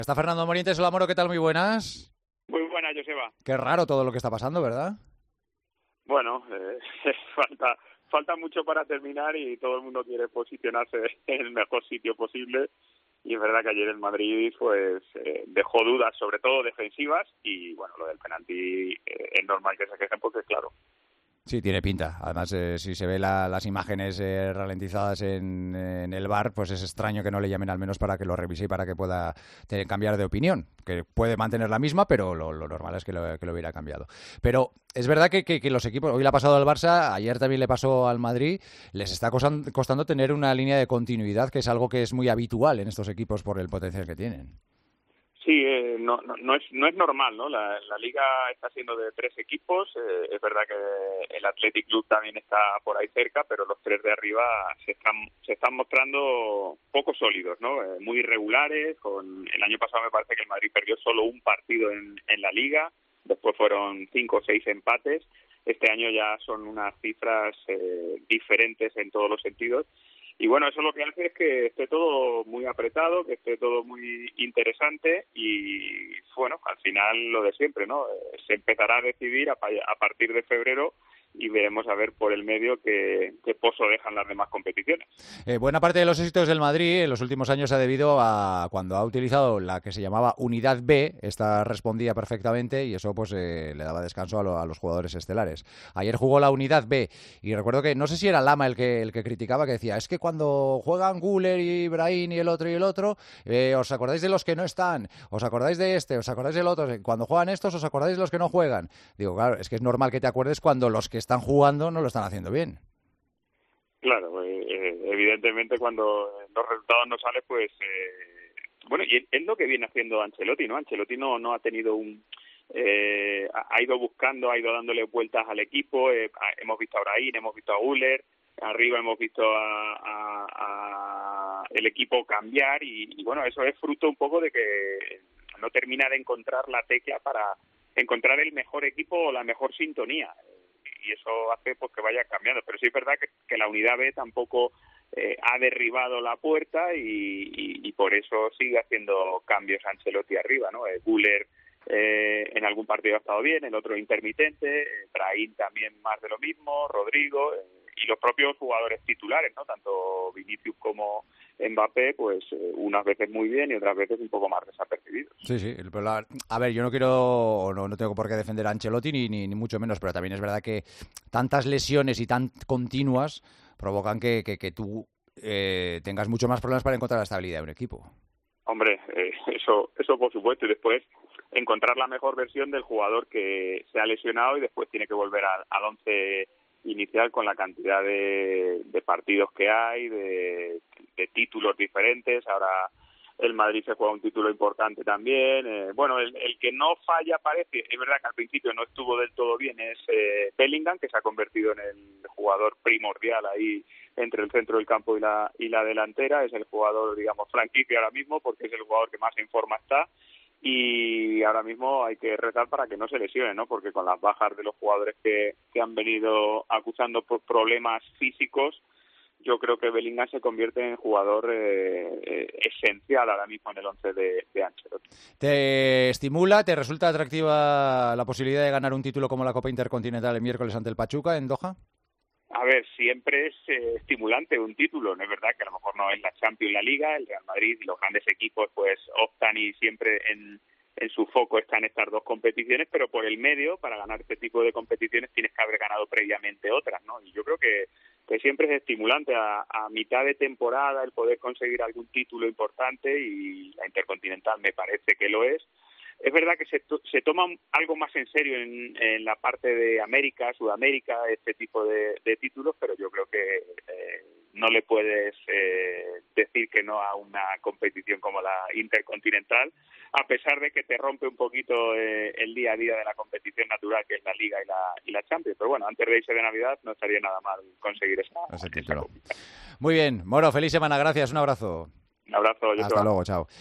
Está Fernando Morientes. Hola, Moro, ¿qué tal? Muy buenas. Muy buena, Joseba. Qué raro todo lo que está pasando, ¿verdad? Bueno, falta mucho para terminar y todo el mundo quiere posicionarse en el mejor sitio posible. Y es verdad que ayer el Madrid pues dejó dudas, sobre todo defensivas, y bueno, lo del penalti es normal que se quejen porque claro. Sí, tiene pinta. Además, si se ve las imágenes ralentizadas en el VAR, pues es extraño que no le llamen al menos para que lo revise y para que pueda cambiar de opinión. Que puede mantener la misma, pero lo normal es que lo hubiera cambiado. Pero es verdad que los equipos, hoy le ha pasado al Barça, ayer también le pasó al Madrid, les está costando tener una línea de continuidad, que es algo que es muy habitual en estos equipos por el potencial que tienen. Sí, no es normal, ¿no? La liga está siendo de 3 equipos. Es verdad que el Athletic Club también está por ahí cerca, pero los 3 de arriba se están mostrando poco sólidos, ¿no? Muy irregulares. El año pasado me parece que el Madrid perdió solo un partido en la liga. Después fueron 5 o 6 empates. Este año ya son unas cifras diferentes en todos los sentidos. Y bueno, eso lo que hace es que esté todo muy apretado, que esté todo muy interesante y, bueno, al final lo de siempre, ¿no? Se empezará a decidir a partir de febrero y veremos a ver por el medio qué pozo dejan las demás competiciones. Buena parte de los éxitos del Madrid en los últimos años se ha debido a cuando ha utilizado la que se llamaba Unidad B. Esta respondía perfectamente y eso pues le daba descanso a los jugadores estelares. Ayer jugó la Unidad B y recuerdo que no sé si era Lama el que criticaba, que decía, es que cuando juegan Güler y Brahim y el otro, os acordáis de los que no están, os acordáis de este, os acordáis del otro, cuando juegan estos os acordáis de los que no juegan. Digo, claro, es que es normal que te acuerdes cuando los que están jugando no lo están haciendo bien. Claro, evidentemente cuando los resultados no salen, pues bueno, y es lo que viene haciendo Ancelotti, ¿no? Ancelotti no ha tenido ha ido buscando, ha ido dándole vueltas al equipo. Hemos visto a Brahim, hemos visto a Güler, arriba hemos visto a el equipo cambiar y bueno, eso es fruto un poco de que no termina de encontrar la tecla para encontrar el mejor equipo o la mejor sintonía. Y eso hace pues que vaya cambiando, pero sí es verdad que la Unidad B tampoco ha derribado la puerta y por eso sigue haciendo cambios Ancelotti arriba, ¿no? Güler en algún partido ha estado bien, el otro intermitente, Brahim también más de lo mismo, Rodrigo y los propios jugadores titulares, ¿no? Tanto Vinicius como Mbappé, pues unas veces muy bien y otras veces un poco más desapercibidos. Sí. A ver, yo no tengo por qué defender a Ancelotti ni mucho menos, pero también es verdad que tantas lesiones y tan continuas provocan que tú tengas mucho más problemas para encontrar la estabilidad de un equipo. Hombre, eso por supuesto, y después encontrar la mejor versión del jugador que se ha lesionado y después tiene que volver al once inicial con la cantidad de partidos que hay, de títulos diferentes. Ahora el Madrid se juega un título importante también. Bueno, el que no falla parece, es verdad que al principio no estuvo del todo bien, es Bellingham, que se ha convertido en el jugador primordial ahí entre el centro del campo y la delantera. Es el jugador, digamos, franquicia ahora mismo porque es el jugador que más en forma está. Y ahora mismo hay que rezar para que no se lesione, ¿no? Porque con las bajas de los jugadores que han venido acusando por problemas físicos, yo creo que Bellingham se convierte en jugador esencial ahora mismo en el once de Ancelotti. ¿Te estimula, te resulta atractiva la posibilidad de ganar un título como la Copa Intercontinental el miércoles ante el Pachuca en Doha? A ver, siempre es estimulante un título, no es verdad que a lo mejor no es la Champions, la Liga, el Real Madrid y los grandes equipos pues optan y siempre en su foco están estas dos competiciones, pero por el medio, para ganar este tipo de competiciones tienes que haber ganado previamente otras, ¿no? Y yo creo que siempre es estimulante a mitad de temporada el poder conseguir algún título importante y la Intercontinental me parece que lo es. Es verdad que se toma algo más en serio en la parte de América, Sudamérica, este tipo de títulos, pero yo creo que no le puedes decir que no a una competición como la Intercontinental, a pesar de que te rompe un poquito el día a día de la competición natural que es la Liga y la Champions. Pero bueno, antes de irse de Navidad no estaría nada mal conseguir ese título. Muy bien, Moro, feliz semana, gracias, un abrazo. Un abrazo, Hasta luego, chao.